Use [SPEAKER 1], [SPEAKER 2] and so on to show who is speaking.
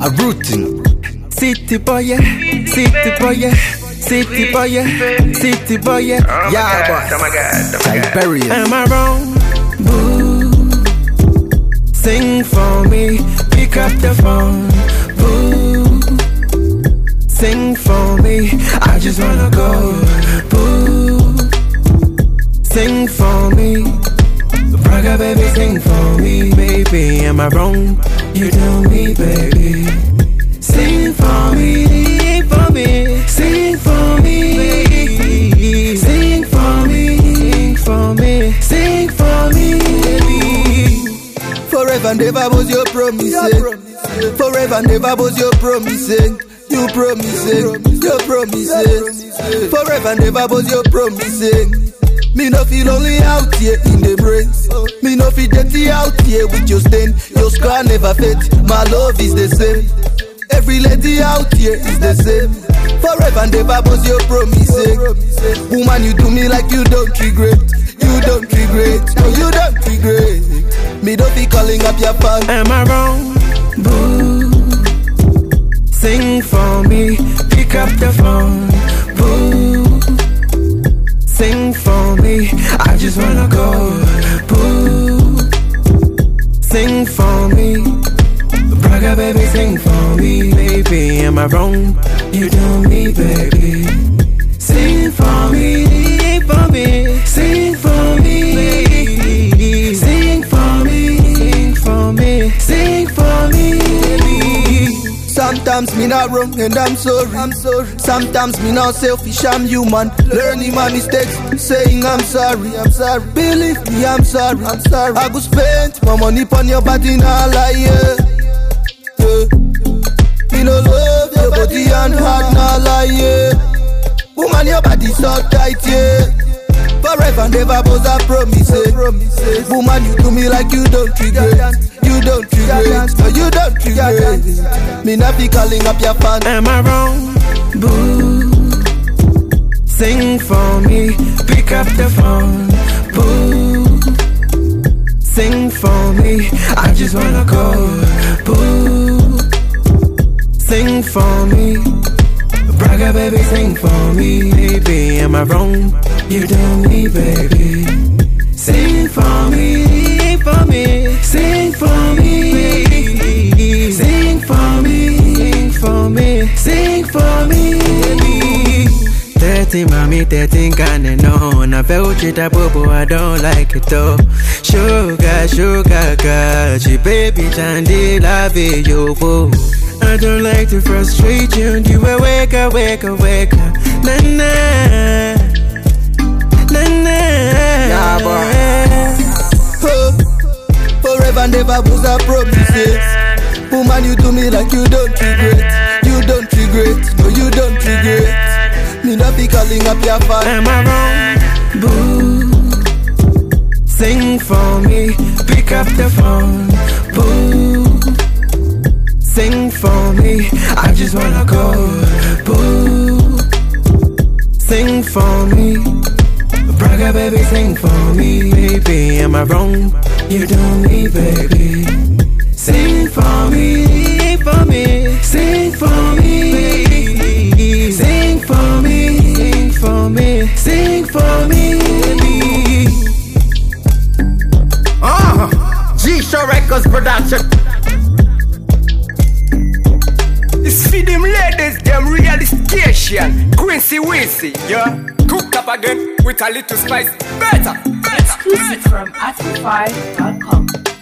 [SPEAKER 1] a rooting. City boy, yeah. City boy, yeah. City boy, yeah. City boy, yeah. Yeah, boy.
[SPEAKER 2] Oh my God.
[SPEAKER 1] Tiberius.
[SPEAKER 3] Am I wrong? Boo. Sing for me. Pick up the phone. Boo. Sing for me. I just wanna go. Boo. Sing for me. Braga baby, sing for me, baby. Am I wrong? You tell me, baby. Sing for me, for me. Sing for me. Sing for me, for me. Sing for me, baby.
[SPEAKER 1] Forever and ever was your promising. Forever and ever was your promising. You promising, you promising. Forever and ever was your promising. Me no feel only out here in the brains. Me no feel dirty out here with your stain. Your scar never fade. My love is the same. Every lady out here is the same. Forever and ever was your promising. Woman, you do me like you don't regret. You don't regret. No, you don't regret. Me don't be calling up your phone.
[SPEAKER 3] Am I wrong? Boo. Sing for me. Pick up the phone. Boo. Sing for me, I just wanna go. Boo. Sing for me. Braga baby, sing for me, baby. Am I wrong? You do me, baby. Sing for me, for me. Sing for me. Sing for me, sing for me. Sing for me, baby.
[SPEAKER 1] Sometimes me not wrong and I'm sorry. Sometimes me not selfish, I'm human. Learning my mistakes, saying I'm sorry. Believe me, I'm sorry. I go spend my money on your body, not lie, yeah. Me no love your body and heart, not lie, yeah. Woman, your body so tight, yeah. Forever and ever was a promise, eh. Woman, you do me like you don't regret. You don't regret, no, you don't regret. Me not be calling up your phone.
[SPEAKER 3] Am I wrong? Boo. Sing for me. Pick up the phone. Boo. Sing for me. I just wanna go. Boo. Sing for me. Braga baby, sing for me, baby. Am I wrong? You do me, baby. Sing for me, for me. Sing for me, baby. Sing for me, sing for me. Sing for me, baby. 13 mommy, 13 kinda know. And I felt you that bubble, I don't like it though. Sugar, gachi, baby, Chandy, love it, yo, boo. I don't like to frustrate you. You wake up. Na na.
[SPEAKER 1] Yeah, boy. Forever and ever was a promises. Woman, you do me like you don't regret. You don't regret. No, you don't regret. Me not be calling up your phone.
[SPEAKER 3] Am I wrong? Boo. Sing for me. Pick up the phone. Boo. Sing for me, I just wanna go. Boo. Sing for me. Braga baby, sing for me, baby. Am I wrong? You do me, baby. Sing for me, for me. Sing for me, baby. Sing for me, sing for me. Sing for me, baby.
[SPEAKER 2] G-Show Records production. It's for them ladies, them realization. Quincy Wincy, yeah. Cook up again with a little spice. Better.
[SPEAKER 4] Exclusive from Atify.com.